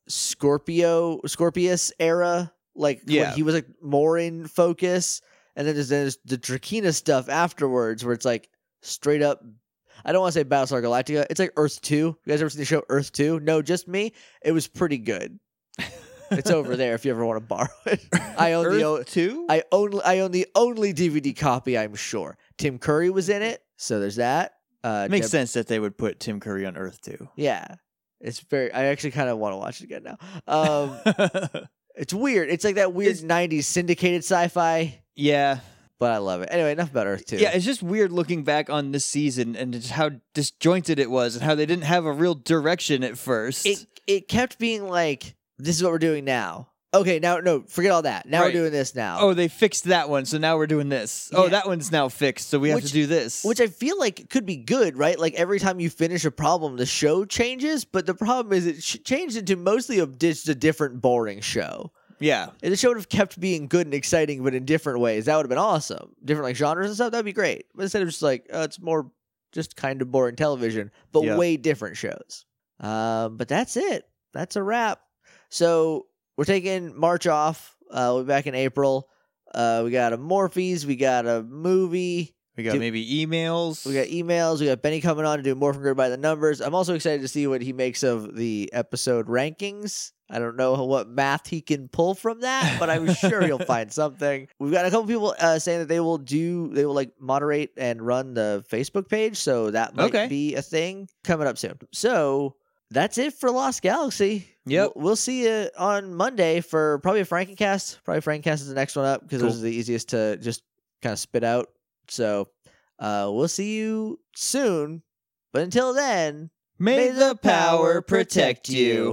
[SPEAKER 2] Scorpius era. Like when he was like more in focus. And then there's the Drakina stuff afterwards where it's like straight up. I don't want to say Battlestar Galactica. It's like Earth 2. You guys ever seen the show Earth 2? No, just me. It was pretty good. It's over there if you ever want to borrow it. I own
[SPEAKER 1] Earth 2?
[SPEAKER 2] I own the only DVD copy, I'm sure. Tim Curry was in it, so there's that.
[SPEAKER 1] Makes sense that they would put Tim Curry on Earth 2.
[SPEAKER 2] Yeah. I actually kind of want to watch it again now. It's weird. It's like that weird 90s syndicated sci-fi.
[SPEAKER 1] Yeah.
[SPEAKER 2] But I love it. Anyway, enough about Earth 2.
[SPEAKER 1] Yeah, it's just weird looking back on this season and just how disjointed it was and how they didn't have a real direction at first.
[SPEAKER 2] It kept being like, this is what we're doing now. Okay, no, forget all that. Now we're doing this now.
[SPEAKER 1] Oh, they fixed that one, so now we're doing this.
[SPEAKER 2] Yeah.
[SPEAKER 1] Oh, that one's now fixed, so we have to do this.
[SPEAKER 2] Which I feel like could be good, right? Like every time you finish a problem, the show changes, but the problem is it changed into mostly just a different boring show.
[SPEAKER 1] Yeah.
[SPEAKER 2] If the show would have kept being good and exciting, but in different ways, that would have been awesome. Different like genres and stuff, that'd be great. But instead of just like, it's more just kind of boring television, but way different shows. But that's it. That's a wrap. So we're taking March off. We'll be back in April. We got a Morphees. We got a movie.
[SPEAKER 1] We got maybe emails.
[SPEAKER 2] We got emails. We got Benny coming on to do Morphin Grid by the Numbers. I'm also excited to see what he makes of the episode rankings. I don't know what math he can pull from that, but I'm sure he'll find something. We've got a couple people saying that they will like moderate and run the Facebook page, so that might be a thing coming up soon. So that's it for Lost Galaxy.
[SPEAKER 1] Yep.
[SPEAKER 2] We'll see you on Monday for probably a Frankencast. Probably Frankencast is the next one up because those are the easiest to just kind of spit out. So we'll see you soon. But until then,
[SPEAKER 1] may the power protect you.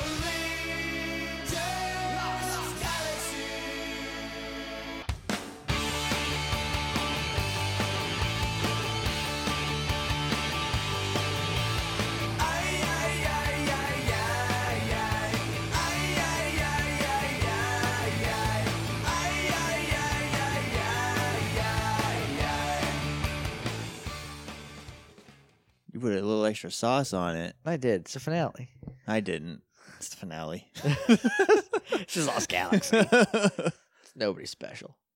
[SPEAKER 1] You put a little extra sauce on it.
[SPEAKER 2] I did. It's a finale.
[SPEAKER 1] I didn't. It's the finale.
[SPEAKER 2] It's just Lost Galaxy. It's nobody special.